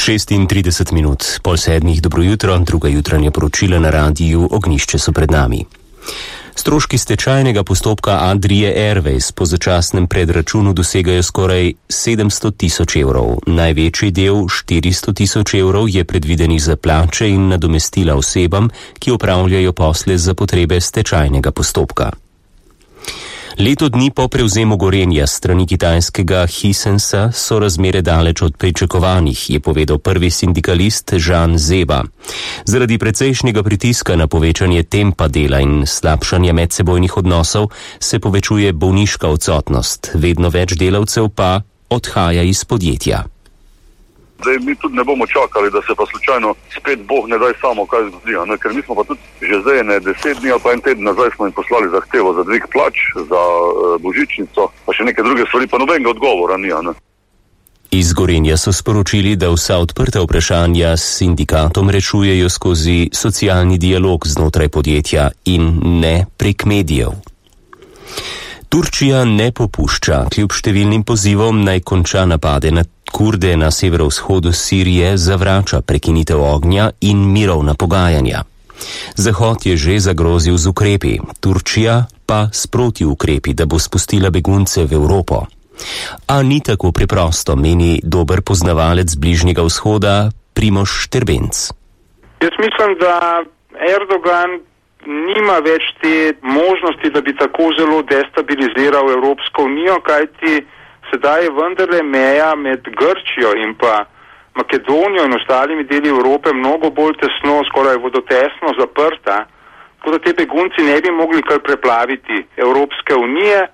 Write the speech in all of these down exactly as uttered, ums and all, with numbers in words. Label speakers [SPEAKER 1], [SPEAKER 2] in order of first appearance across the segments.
[SPEAKER 1] šestintrideset minut, pol sedmih, dobro jutro, druga jutranja poročila na radiju Ognjišče so pred nami. Stroški stečajnega postopka Adrie Airways po začasnem predračunu dosegajo skoraj sedemsto tisoč evrov. Največji del, štiristo tisoč evrov, je predvidenih za plače in nadomestila osebam, ki opravljajo posle za potrebe stečajnega postopka. Leto dni po prevzemu Gorenja strani kitajskega Hisensa so razmere daleč od pričakovanih, je povedal prvi sindikalist Žan Zeba. Zaradi precejšnjega pritiska na povečanje tempa dela in slabšanja medsebojnih odnosov se povečuje bolniška odsotnost, vedno več delavcev pa odhaja iz podjetja.
[SPEAKER 2] Zdaj, mi tudi ne bomo čakali, da se pa slučajno spet Bog ne daj samo kaj zgodi, ne? Ker mi smo pa tudi že zdaj ne deset dni ali pa en teden nazaj smo jim poslali zahtevo za dvig plač, za uh, božičnico, pa še neke druge stvari, pa nobenega odgovora ni, ne?
[SPEAKER 1] Iz Gorenja so sporočili, da vsa odprta vprašanja s sindikatom rešujejo skozi socialni dialog znotraj podjetja in ne prek medijev. Turčija ne popušča, kljub številnim pozivom naj konča napade na Kurde na severovzhodu Sirije, zavrača prekinitev ognja in mirovna pogajanja. Zahod je že zagrozil z ukrepi, Turčija pa s protiukrepi, da bo spustila begunce v Evropo. A ni tako preprosto, meni dober poznavalec Bližnjega vzhoda Primož Štrbenc.
[SPEAKER 3] Jaz mislim, da Erdogan nima več te možnosti, da bi tako zelo destabiliziral Evropsko unijo, kajti sedaj je vendarle meja med Grčijo in pa Makedonijo in ostalimi deli Evrope mnogo bolj tesno, skoraj vodotesno zaprta, tako da te begunci ne bi mogli kar preplaviti Evropske unije.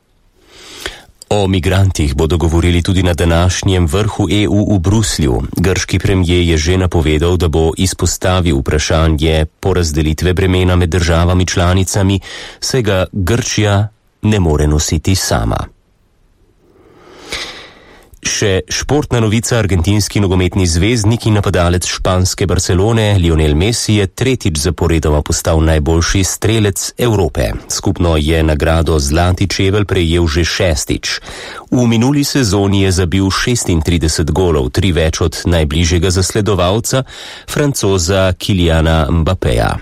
[SPEAKER 1] O migrantih bodo govorili tudi na današnjem vrhu E U v Bruslju. Grški premijer je že napovedal, da bo izpostavil vprašanje porazdelitve bremena med državami članicami, saj ga Grčija ne more nositi sama. Še športna novica, argentinski nogometni zvezdnik in napadalec španske Barcelone Lionel Messi je tretjič zaporedoma postal najboljši strelec Evrope. Skupno je nagrado Zlati čevelj prejel že šestič. V minuli sezoni je zabil šestintrideset golov, tri več od najbližjega zasledovalca, Francoza Kyliana Mbappeja.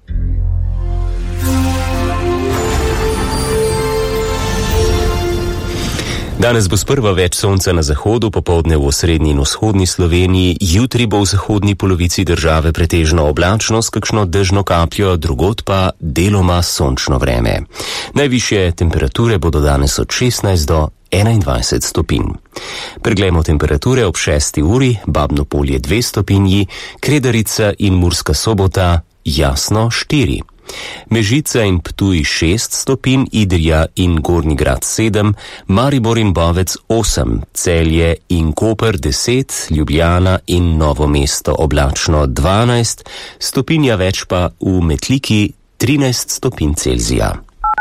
[SPEAKER 1] Danes bo sprva več sonca na zahodu, popoldne v osrednji in vzhodni Sloveniji, jutri bo v zahodni polovici države pretežno oblačno s kakšno dežno kapljo, drugod pa deloma sončno vreme. Najvišje temperature bodo danes od šestnajst do enaindvajset stopinj. Preglejmo temperature ob šesti uri, Babno Polje dve stopinji, Kredarica in Murska Sobota jasno štiri. Mežica in Ptuj šest stopinj, Idrija in Gornji Grad sedem, Maribor in Bovec osem, Celje in Koper deset, Ljubljana in Novo mesto oblačno dvanajst, stopinja več pa v Metliki trinajst stopinj Celzija.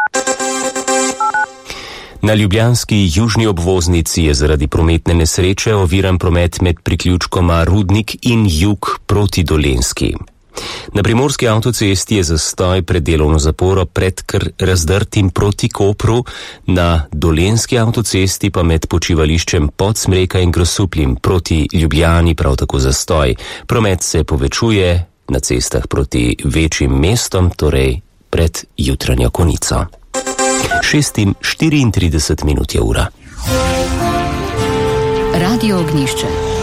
[SPEAKER 1] Na ljubljanski južni obvoznici je zaradi prometne nesreče oviran promet med priključkoma Rudnik in Jug proti Dolenjski. Na primorski avtocesti je zastoj pred delovno zaporo pred kar razdrtim proti Kopru, na dolenjski avtocesti pa med počivališčem Podsmreka in Grosupljim proti Ljubljani prav tako zastoj. Promet se povečuje na cestah proti večjim mestom, torej pred jutranjo konico. šest in štiriintrideset minut je ura.
[SPEAKER 4] Radio Ognjišče.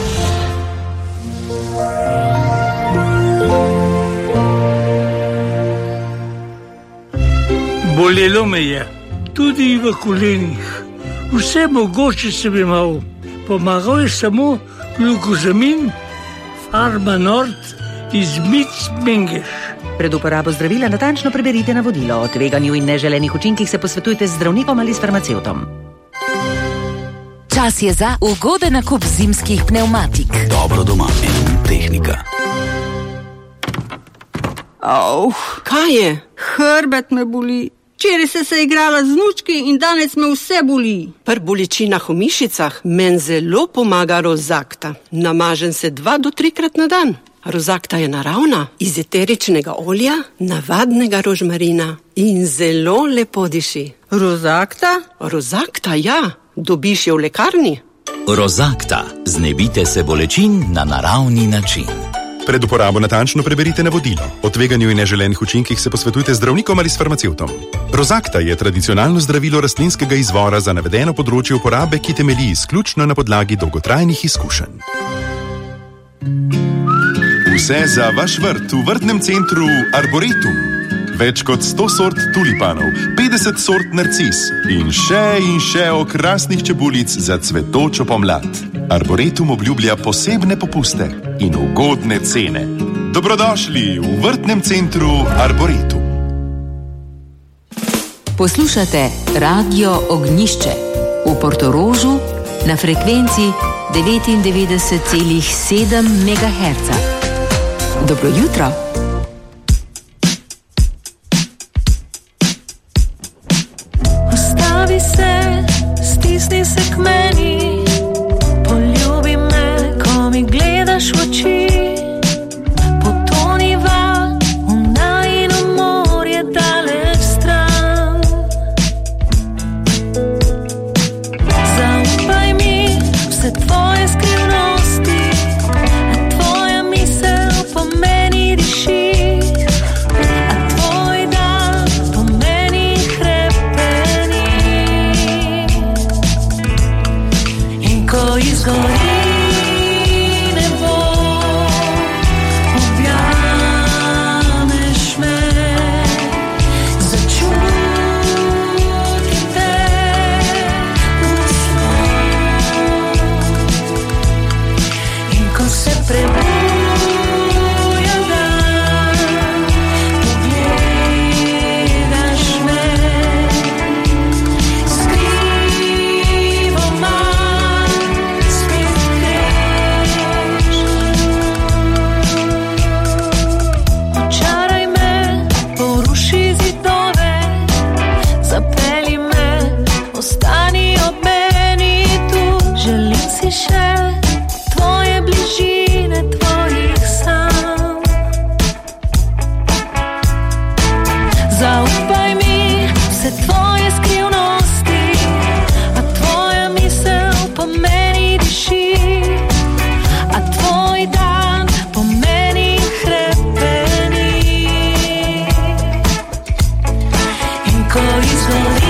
[SPEAKER 5] Bolelo me je, tudi v kolenih. Vse mogoče sem imel. Pomagal je samo glukozamin, Farma Nord iz Mic Mengeš.
[SPEAKER 6] Pred uporabo zdravila natančno preberite navodilo. O tveganju in neželenih učinkih se posvetujte z zdravnikom ali s farmacevtom.
[SPEAKER 4] Čas je za ugoden nakup zimskih pnevmatik.
[SPEAKER 7] Dobro doma in tehnika.
[SPEAKER 8] Oh, kaj je? Hrbet me boli. Včeraj sem se igrala z vnučki in danes me vse boli.
[SPEAKER 9] Pri bolečinah v mišicah meni zelo pomaga Rozakta. Namažem se dva do trikrat na dan. Rozakta je naravna, iz eteričnega olja, navadnega rožmarina in zelo lepo diši.
[SPEAKER 8] Rozakta?
[SPEAKER 9] Rozakta, ja. Dobiš jo v lekarni.
[SPEAKER 7] Rozakta. Znebite se bolečin na naravni način.
[SPEAKER 10] Pred uporabo natančno preberite navodilo. O tveganju in neželenih učinkih se posvetujte z zdravnikom ali s farmacevtom. Rozakta je tradicionalno zdravilo rastlinskega izvora za navedeno področje uporabe, ki temelji izključno na podlagi dolgotrajnih izkušenj. Vse za vaš vrt v vrtnem centru Arboretum. Več kot sto sort tulipanov, petdeset sort narcis in še in še okrasnih čebulic za cvetočo pomlad. Arboretum obljublja posebne popuste in ugodne cene. Dobrodošli v vrtnem centru Arboretum.
[SPEAKER 4] Poslušate Radio Ognjišče v Portorožu na frekvenci devetindevetdeset celih sedem megaherca. Dobro jutro.
[SPEAKER 11] Ustavi se, stisni se k meni, poljubi me, ko mi gledaš v oči. Potoniva v najino morje daleč stran. Zaupaj mi vse tvoje skrivnosti, a tvoja misel po meni diši. Izgori nebo, objameš me, začutim te v snov. In ko se prebuja dan, pogledaš me, skrivoma. Ostani ob meni tu, želim si še tvoje bližine, tvojih sanj. Zaupaj mi vse tvoje skrivnosti, a tvoja misel po meni diši, a tvoj dan po meni hrepeni. In ko izgori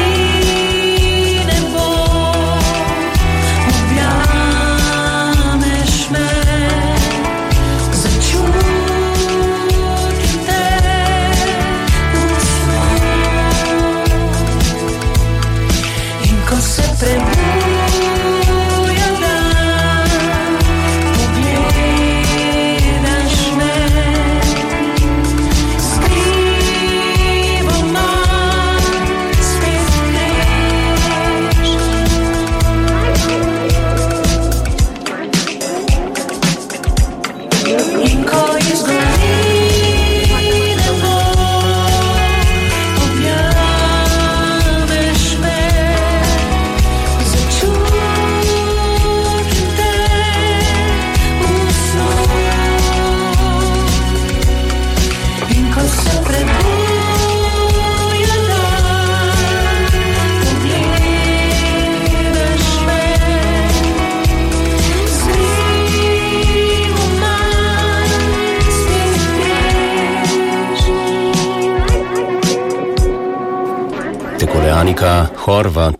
[SPEAKER 1] Anika Horvat